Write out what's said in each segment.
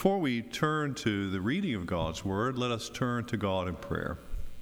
Before we turn to the reading of God's Word, let us turn to God in prayer.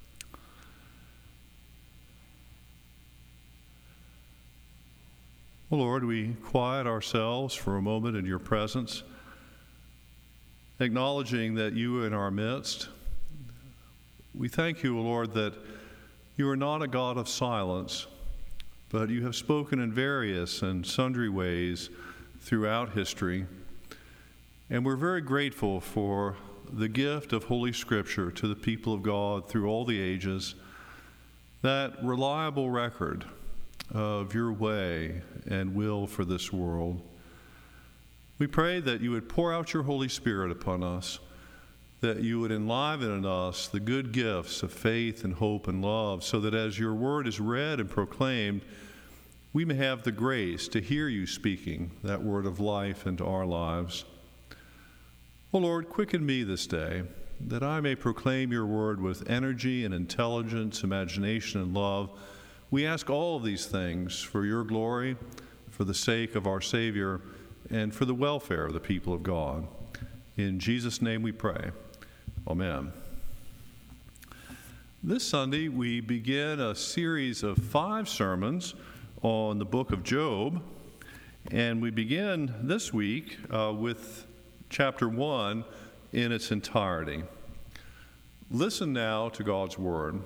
Oh Lord, we quiet ourselves for a moment in your presence, acknowledging that you are in our midst. We thank you, O Lord, that you are not a God of silence, but you have spoken in various and sundry ways throughout history. And we're very grateful for the gift of Holy Scripture to the people of God through all the ages, that reliable record of your way and will for this world. We pray that you would pour out your Holy Spirit upon us, that you would enliven in us the good gifts of faith and hope and love, so that as your word is read and proclaimed, we may have the grace to hear you speaking that word of life into our lives. O Lord, quicken me this day, that I may proclaim your word with energy and intelligence, imagination and love. We ask all of these things for your glory, for the sake of our Savior, and for the welfare of the people of God. In Jesus' name we pray. Amen. This Sunday we begin a series of 5 sermons on the book of Job, and we begin this week with chapter 1 in its entirety. Listen now to God's word.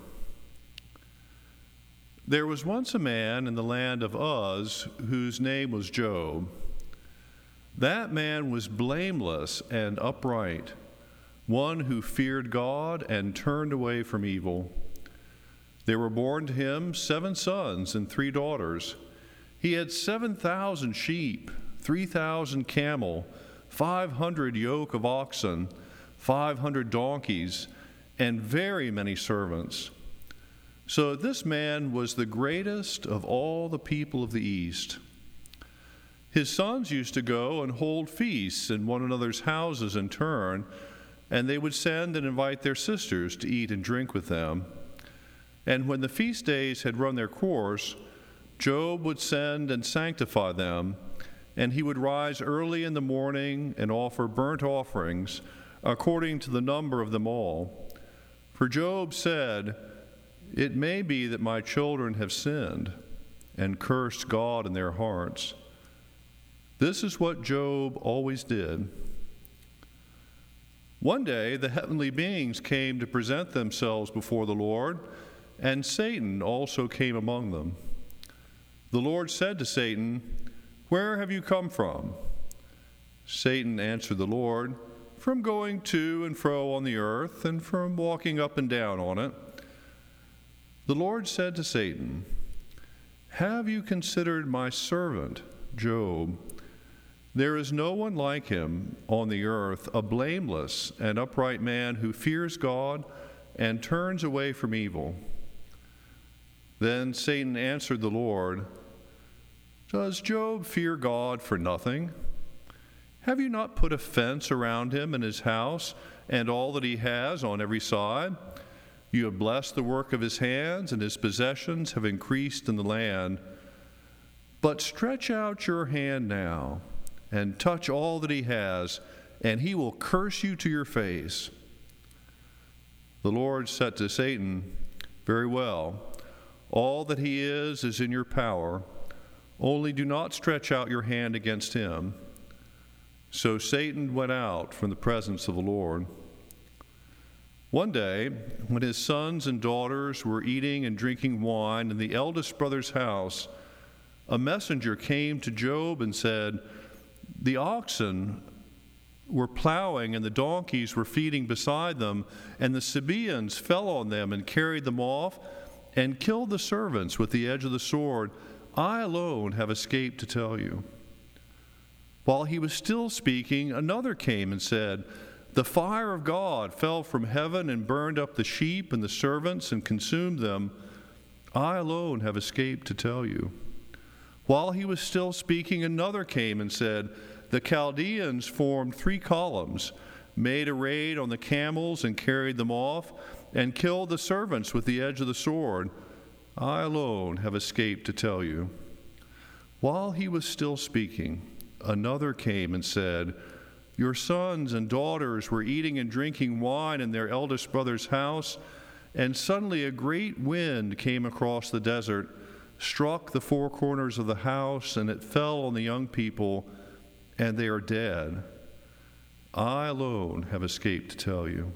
There was once a man in the land of Uz whose name was Job. That man was blameless and upright, one who feared God and turned away from evil. There were born to him 7 sons and 3 daughters. He had 7,000 sheep, 3,000 camel, 500 yoke of oxen, 500 donkeys, and very many servants. So this man was the greatest of all the people of the East. His sons used to go and hold feasts in one another's houses in turn, and they would send and invite their sisters to eat and drink with them. And when the feast days had run their course, Job would send and sanctify them, and he would rise early in the morning and offer burnt offerings according to the number of them all. For Job said, "It may be that my children have sinned and cursed God in their hearts." This is what Job always did. One day the heavenly beings came to present themselves before the Lord, and Satan also came among them. The Lord said to Satan, "Where have you come from?" Satan answered the Lord, "From going to and fro on the earth, and from walking up and down on it." The Lord said to Satan, "Have you considered my servant, Job? There is no one like him on the earth, a blameless and upright man who fears God and turns away from evil." Then Satan answered the Lord, "Does Job fear God for nothing? Have you not put a fence around him and his house and all that he has on every side? You have blessed the work of his hands, and his possessions have increased in the land. But stretch out your hand now and touch all that he has, and he will curse you to your face." The Lord said to Satan, "Very well, all that he is in your power. Only do not stretch out your hand against him." So Satan went out from the presence of the Lord. One day, when his sons and daughters were eating and drinking wine in the eldest brother's house, a messenger came to Job and said, "The oxen were plowing and the donkeys were feeding beside them, and the Sabaeans fell on them and carried them off and killed the servants with the edge of the sword. I alone have escaped to tell you." While he was still speaking, another came and said, "The fire of God fell from heaven and burned up the sheep and the servants and consumed them. I alone have escaped to tell you." While he was still speaking, another came and said, "The Chaldeans formed 3 columns, made a raid on the camels and carried them off, and killed the servants with the edge of the sword. I alone have escaped to tell you." While he was still speaking, another came and said, Your sons and daughters were eating and drinking wine in their eldest brother's house, and suddenly a great wind came across the desert, struck the four corners of the house, and it fell on the young people, and they are dead. I alone have escaped to tell you."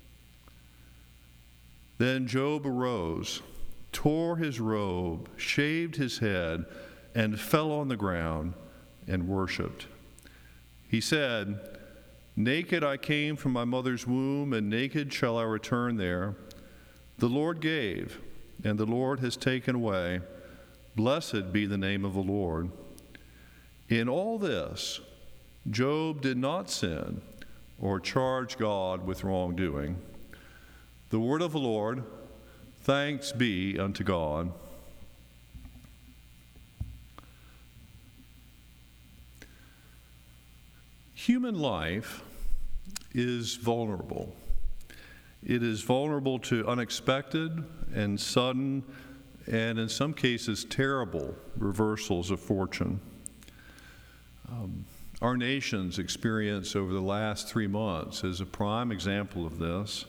Then Job arose, tore his robe, shaved his head, and fell on the ground and worshipped. He said, "Naked I came from my mother's womb, and naked shall I return there. The Lord gave, and the Lord has taken away. Blessed be the name of the Lord." In all this, Job did not sin or charge God with wrongdoing. The word of the Lord. Thanks be unto God. Human life is vulnerable. It is vulnerable to unexpected and sudden, and in some cases terrible, reversals of fortune. Our nation's experience over the last 3 months is a prime example of this.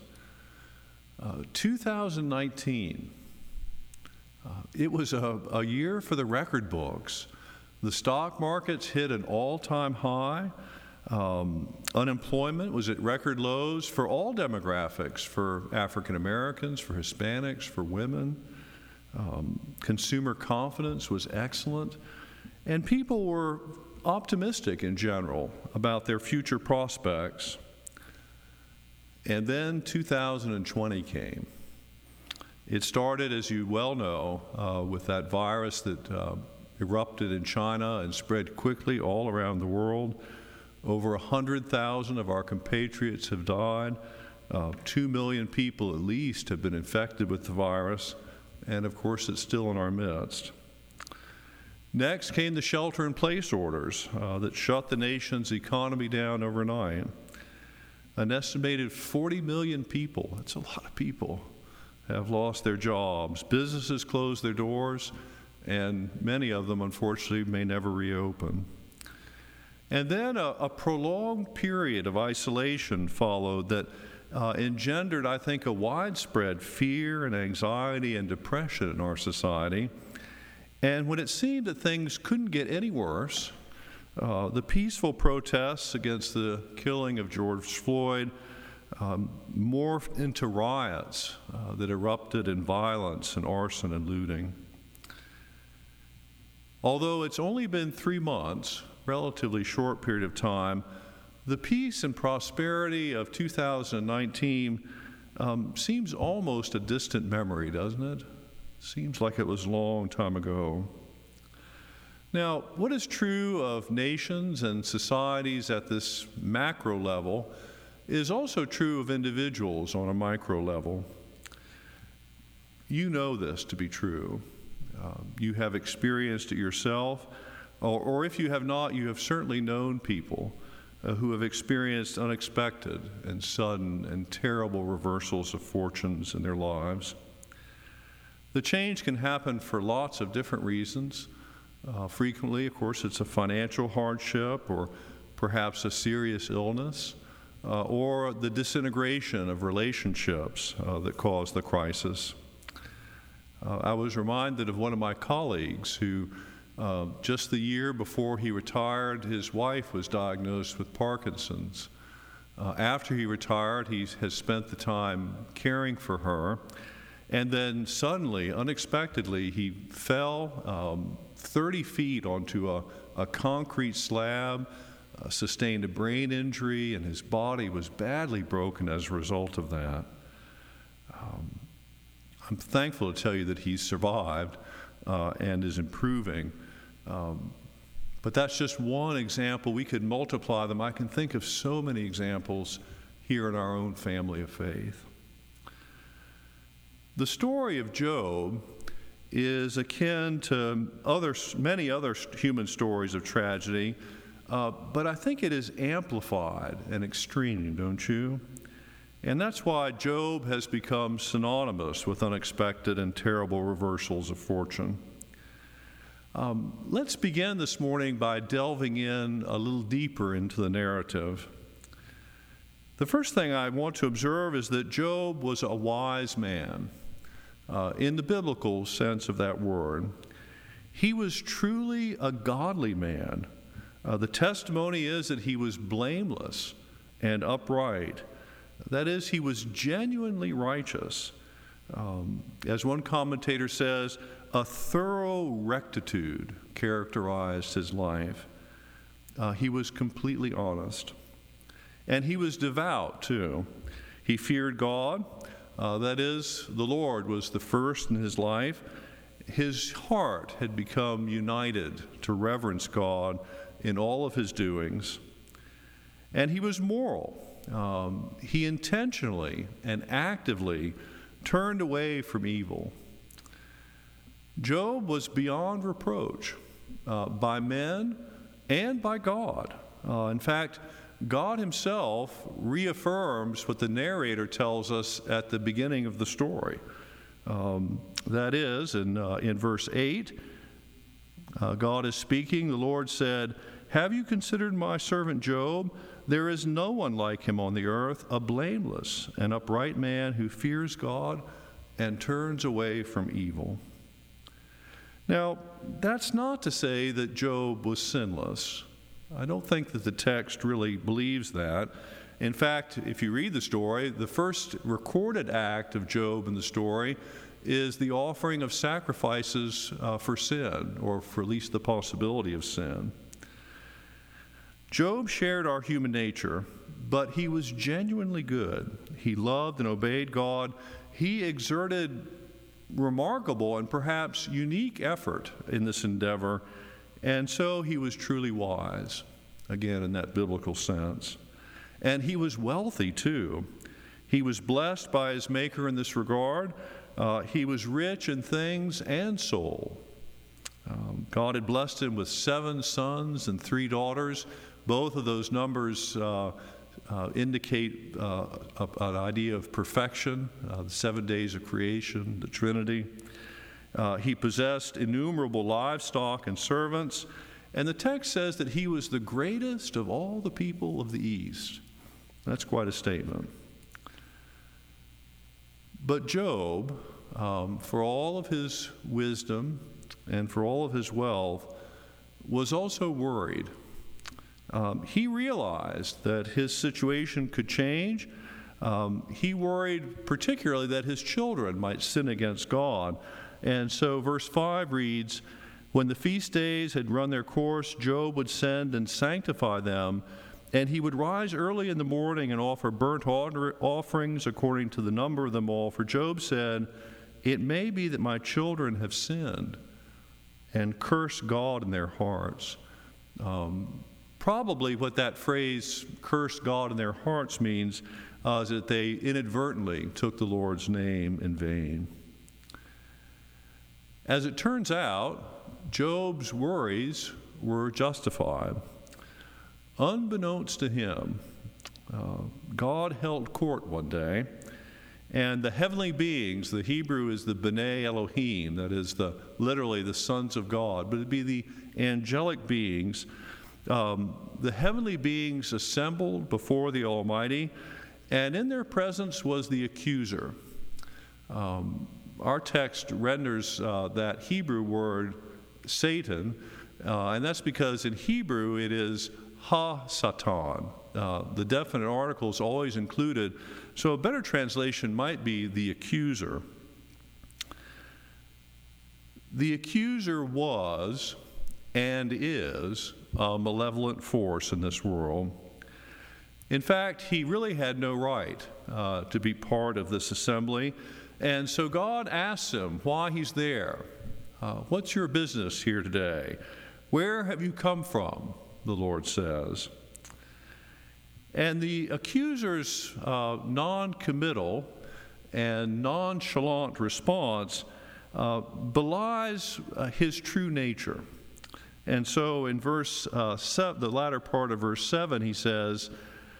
2019, it was a year for the record books. The stock markets hit an all-time high. Unemployment was at record lows for all demographics, for African Americans, for Hispanics, for women. Consumer confidence was excellent, and people were optimistic in general about their future prospects. And then 2020 came. It started, as you well know, with that virus that erupted in China and spread quickly all around the world. Over 100,000 of our compatriots have died. 2 million people at least have been infected with the virus, and of course it's still in our midst. Next came the shelter-in-place orders that shut the nation's economy down overnight. An estimated 40 million people, that's a lot of people, have lost their jobs. Businesses closed their doors, and many of them, unfortunately, may never reopen. And then a prolonged period of isolation followed that engendered, I think, a widespread fear and anxiety and depression in our society. And when it seemed that things couldn't get any worse, the peaceful protests against the killing of George Floyd morphed into riots that erupted in violence and arson and looting. Although it's only been 3 months, relatively short period of time, the peace and prosperity of 2019 seems almost a distant memory, doesn't it? Seems like it was a long time ago. Now, what is true of nations and societies at this macro level is also true of individuals on a micro level. You know this to be true. You have experienced it yourself, or if you have not, you have certainly known people who have experienced unexpected and sudden and terrible reversals of fortunes in their lives. The change can happen for lots of different reasons. Frequently, of course, it's a financial hardship or perhaps a serious illness or the disintegration of relationships that cause the crisis. I was reminded of one of my colleagues who just the year before he retired, his wife was diagnosed with Parkinson's. After he retired, he has spent the time caring for her. And then suddenly, unexpectedly, he fell 30 feet onto a concrete slab, sustained a brain injury, and his body was badly broken as a result of that. I'm thankful to tell you that he's survived and is improving. But that's just one example. We could multiply them. I can think of so many examples here in our own family of faith. The story of Job is akin to many other human stories of tragedy, but I think it is amplified and extreme, don't you? And that's why Job has become synonymous with unexpected and terrible reversals of fortune. Let's begin this morning by delving in a little deeper into the narrative. The first thing I want to observe is that Job was a wise man, in the biblical sense of that word. He was truly a godly man. The testimony is that he was blameless and upright. That is, he was genuinely righteous. As one commentator says, a thorough rectitude characterized his life. He was completely honest. And he was devout, too. He feared God. That is, the Lord was the first in his life. His heart had become united to reverence God in all of his doings. And he was moral. He intentionally and actively turned away from evil. Job was beyond reproach by men and by God. In fact, God himself reaffirms what the narrator tells us at the beginning of the story. That is, in verse 8, God is speaking. The Lord said, "Have you considered my servant Job? There is no one like him on the earth, a blameless and upright man who fears God and turns away from evil." Now, that's not to say that Job was sinless. I don't think that the text really believes that. In fact, if you read the story, the first recorded act of Job in the story is the offering of sacrifices for sin, or for at least the possibility of sin. Job shared our human nature, but he was genuinely good. He loved and obeyed God. He exerted remarkable and perhaps unique effort in this endeavor, and so he was truly wise, again in that biblical sense. And he was wealthy too. He was blessed by his Maker in this regard. He was rich in things and soul. God had blessed him with 7 sons and 3 daughters. Both of those numbers indicate an idea of perfection, the 7 days of creation, the Trinity. He possessed innumerable livestock and servants, and the text says that he was the greatest of all the people of the East. That's quite a statement. But Job, for all of his wisdom and for all of his wealth, was also worried. He realized that his situation could change. He worried particularly that his children might sin against God. And so verse 5 reads, "When the feast days had run their course, Job would send and sanctify them, and he would rise early in the morning and offer burnt offerings according to the number of them all. For Job said, 'It may be that my children have sinned and cursed God in their hearts.'" Probably what that phrase, "cursed God in their hearts," means is that they inadvertently took the Lord's name in vain. As it turns out, Job's worries were justified. Unbeknownst to him, God held court one day, and the heavenly beings, the Hebrew is the B'nai Elohim, that is literally the sons of God, but it'd be the angelic beings. The heavenly beings assembled before the Almighty, and in their presence was the accuser. Our text renders that Hebrew word Satan, and that's because in Hebrew it is ha-Satan. The definite article is always included, so a better translation might be the accuser. The accuser was and is a malevolent force in this world. In fact, he really had no right to be part of this assembly, and so God asks him why he's there. What's your business here today? Where have you come from? The Lord says. And the accuser's non-committal and nonchalant response belies his true nature. And so in verse 7, the latter part of verse 7, he says,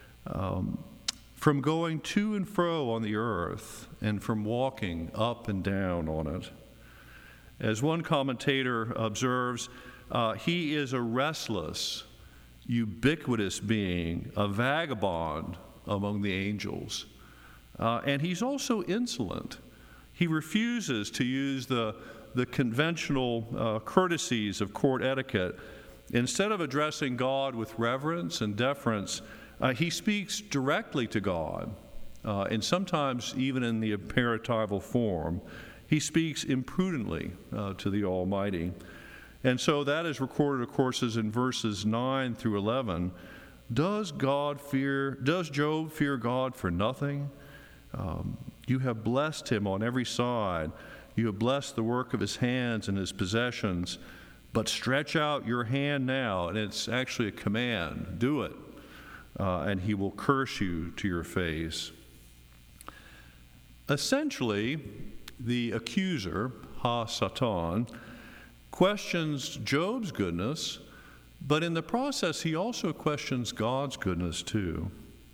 "From going to and fro on the earth, and from walking up and down on it." As one commentator observes, he is a restless, ubiquitous being, a vagabond among the angels. And he's also insolent. He refuses to use the conventional courtesies of court etiquette. Instead of addressing God with reverence and deference, he speaks directly to God, and sometimes even in the imperatival form. He speaks imprudently to the Almighty. And so that is recorded, of course, as in verses 9 through 11. Does Job fear God for nothing? You have blessed him on every side. You have blessed the work of his hands and his possessions. But stretch out your hand now, and it's actually a command. Do it, and he will curse you to your face. Essentially, the accuser, Ha-Satan, questions Job's goodness, but in the process, he also questions God's goodness too.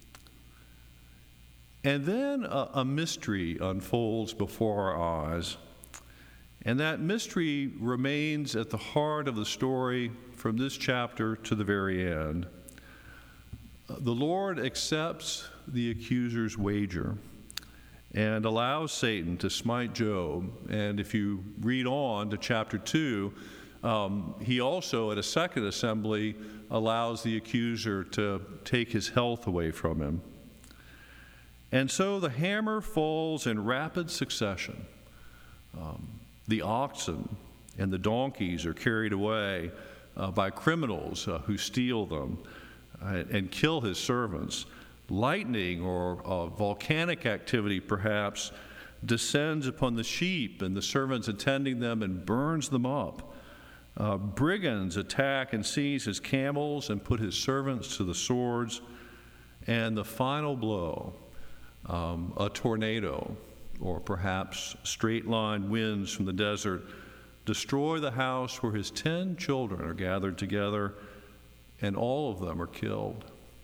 And then a mystery unfolds before our eyes. And that mystery remains at the heart of the story from this chapter to the very end. The Lord accepts the accuser's wager and allows Satan to smite Job. And if you read on to chapter 2, he also, at a second assembly, allows the accuser to take his health away from him. And so the hammer falls in rapid succession. The oxen and the donkeys are carried away by criminals who steal them and kill his servants. Lightning or volcanic activity, perhaps, descends upon the sheep and the servants attending them and burns them up. Brigands attack and seize his camels and put his servants to the swords. And the final blow, a tornado, or perhaps straight-line winds from the desert, destroy the house where his 10 children are gathered together, and all of them are killed.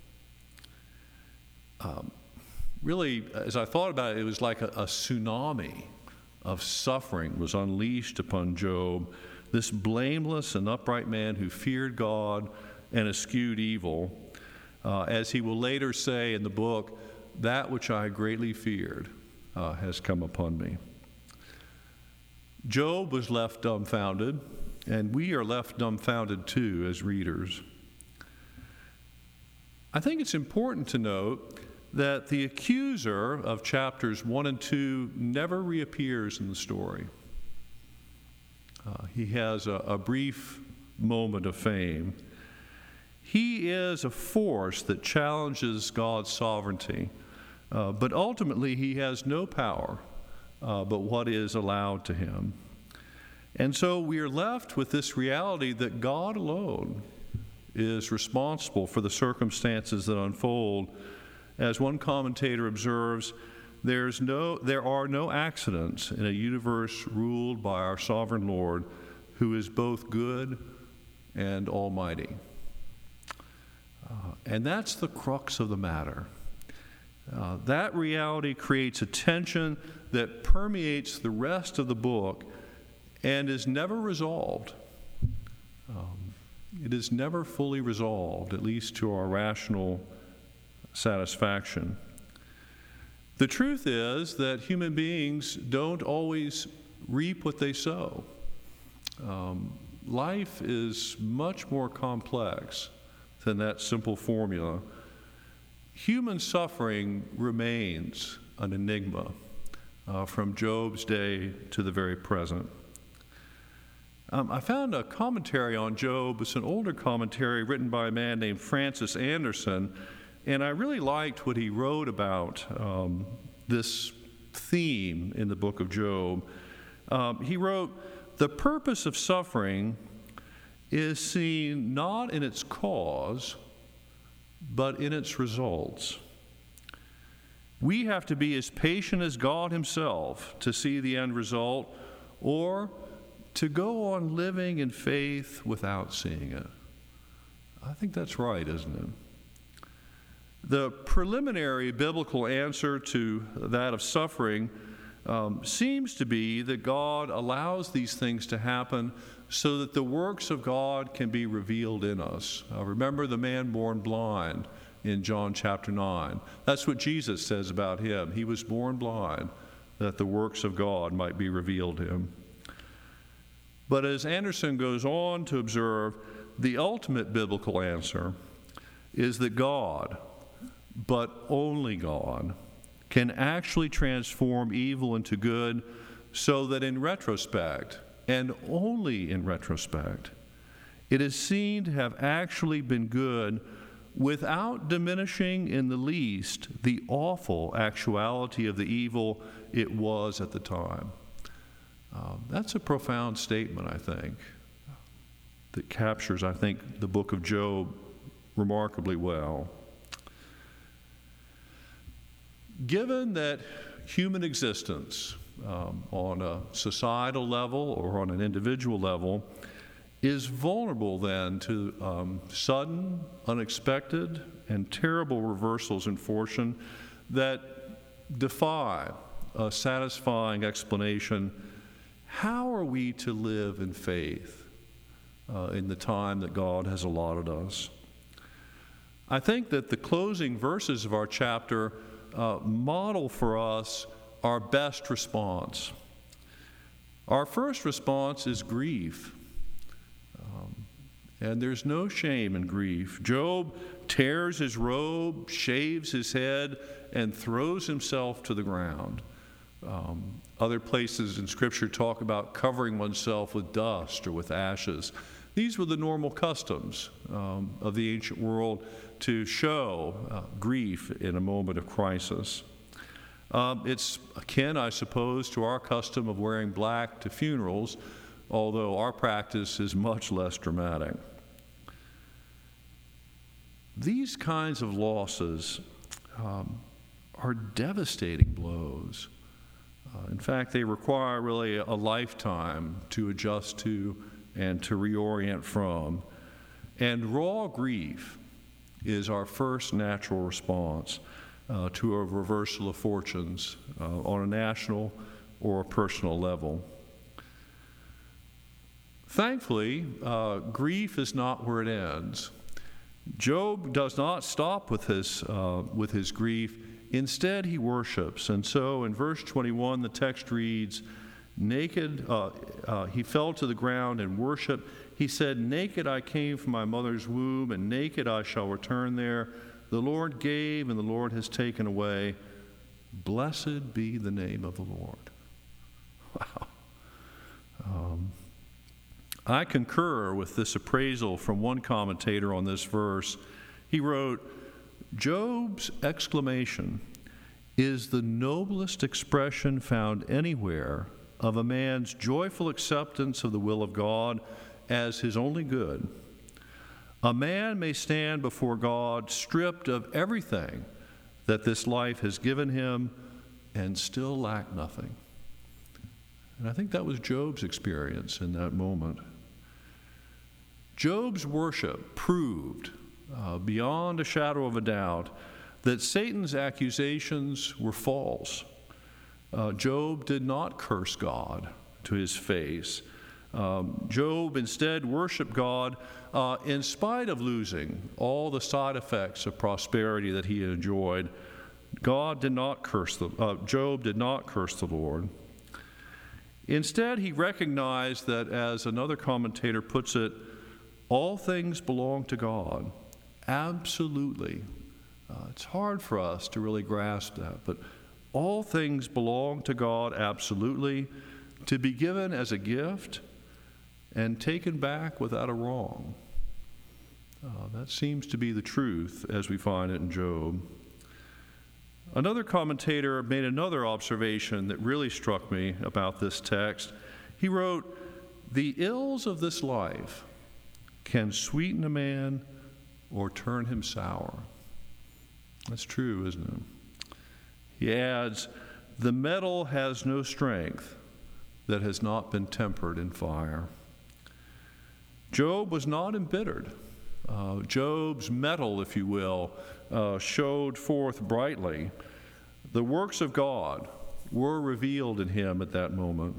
Really, as I thought about it, it was like a tsunami of suffering was unleashed upon Job, this blameless and upright man who feared God and eschewed evil. As he will later say in the book, that which I greatly feared has come upon me. Job was left dumbfounded, and we are left dumbfounded too as readers. I think it's important to note that the accuser of chapters 1 and 2 never reappears in the story. He has a brief moment of fame. He is a force that challenges God's sovereignty. But ultimately, he has no power but what is allowed to him. And so we are left with this reality that God alone is responsible for the circumstances that unfold. As one commentator observes, there are no accidents in a universe ruled by our sovereign Lord, who is both good and almighty. And that's the crux of the matter. That reality creates a tension that permeates the rest of the book and is never resolved. It is never fully resolved, at least to our rational satisfaction. The truth is that human beings don't always reap what they sow. Life is much more complex than that simple formula. Human suffering remains an enigma from Job's day to the very present. I found a commentary on Job. It's an older commentary written by a man named Francis Anderson, and I really liked what he wrote about this theme in the book of Job. He wrote, "The purpose of suffering is seen not in its cause, but in its results. We have to be as patient as God himself to see the end result, or to go on living in faith without seeing it." I think that's right, isn't it? The preliminary biblical answer to that of suffering seems to be that God allows these things to happen so that the works of God can be revealed in us. Remember the man born blind in John chapter 9. That's what Jesus says about him. He was born blind, that the works of God might be revealed to him. But as Anderson goes on to observe, the ultimate biblical answer is that God, but only God, can actually transform evil into good, so that in retrospect, and only in retrospect, it is seen to have actually been good without diminishing in the least the awful actuality of the evil it was at the time. That's a profound statement, I think, that captures, I think, the book of Job remarkably well. Given that human existence on a societal level or on an individual level is vulnerable then to sudden, unexpected, and terrible reversals in fortune that defy a satisfying explanation, how are we to live in faith in the time that God has allotted us? I think that the closing verses of our chapter model for us our best response. Our first response is grief. And there's no shame in grief. Job tears his robe, shaves his head, and throws himself to the ground. Other places in Scripture talk about covering oneself with dust or with ashes. These were the normal customs of the ancient world to show grief in a moment of crisis. It's akin, I suppose, to our custom of wearing black to funerals, although our practice is much less dramatic. These kinds of losses are devastating blows. In fact, they require really a lifetime to adjust to and to reorient from. And raw grief is our first natural response to a reversal of fortunes on a national or a personal level. Thankfully, grief is not where it ends. Job does not stop with his grief. Instead, he worships. And so in verse 21, the text reads, "Naked, he fell to the ground and worshiped. He said, 'Naked I came from my mother's womb, and naked I shall return there. The Lord gave, and the Lord has taken away. Blessed be the name of the Lord.'" Wow. I concur with this appraisal from one commentator on this verse. He wrote, "Job's exclamation is the noblest expression found anywhere of a man's joyful acceptance of the will of God as his only good. A man may stand before God stripped of everything that this life has given him and still lack nothing." And I think that was Job's experience in that moment. Job's worship proved, beyond a shadow of a doubt, that Satan's accusations were false. Job did not curse God to his face. Job instead worshiped God in spite of losing all the side effects of prosperity that he had enjoyed. Job did not curse the Lord. Instead, he recognized that, as another commentator puts it, all things belong to God. Absolutely. It's hard for us to really grasp that, but all things belong to God absolutely, to be given as a gift and taken back without a wrong. That seems to be the truth as we find it in Job. Another commentator made another observation that really struck me about this text. He wrote, "The ills of this life can sweeten a man or turn him sour." That's true, isn't it? He adds, "The metal has no strength that has not been tempered in fire." Job was not embittered. Job's metal, if you will, showed forth brightly. The works of God were revealed in him at that moment.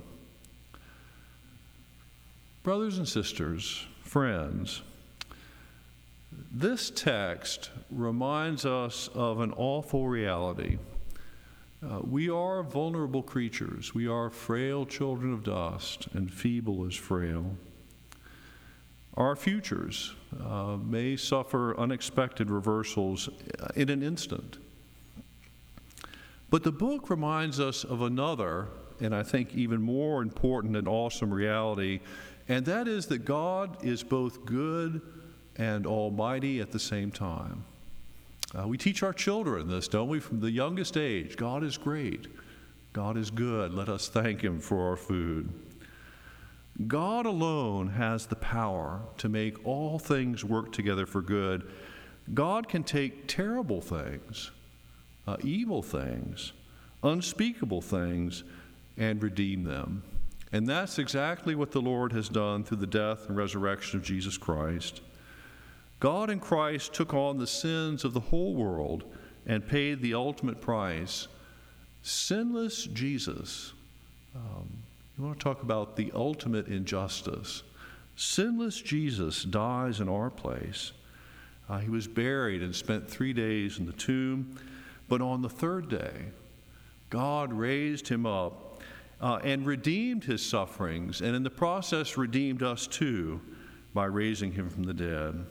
Brothers and sisters, friends, This text reminds us of an awful reality. We are vulnerable creatures. We are frail children of dust and feeble as frail. Our futures may suffer unexpected reversals in an instant. But the book reminds us of another, and I think even more important and awesome reality, and that is that God is both good and almighty at the same time. We teach our children this, don't we, from the youngest age? God is great. God is good. Let us thank Him for our food. God alone has the power to make all things work together for good. God can take terrible things, evil things, unspeakable things, and redeem them. And that's exactly what the Lord has done through the death and resurrection of Jesus Christ. God in Christ took on the sins of the whole world and paid the ultimate price. Sinless Jesus. You want to talk about the ultimate injustice. Sinless Jesus dies in our place. He was buried and spent 3 days in the tomb, but on the third day, God raised him up and redeemed his sufferings, and in the process redeemed us too by raising him from the dead.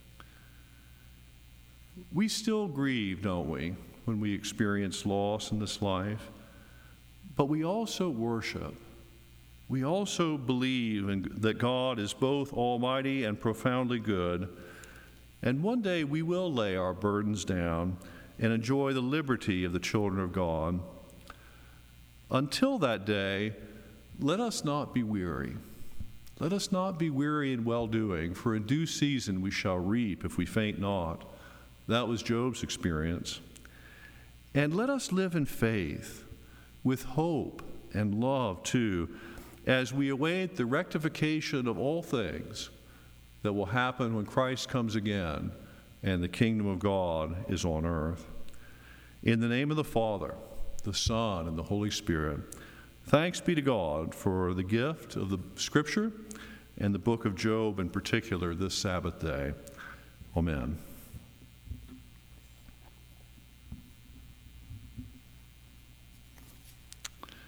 We still grieve, don't we, when we experience loss in this life? But we also worship. We also believe that God is both almighty and profoundly good. And one day we will lay our burdens down and enjoy the liberty of the children of God. Until that day, let us not be weary. Let us not be weary in well-doing, for in due season we shall reap if we faint not. That was Job's experience. And let us live in faith, with hope and love too, as we await the rectification of all things that will happen when Christ comes again and the kingdom of God is on earth. In the name of the Father, the Son, and the Holy Spirit, thanks be to God for the gift of the Scripture and the book of Job in particular this Sabbath day. Amen.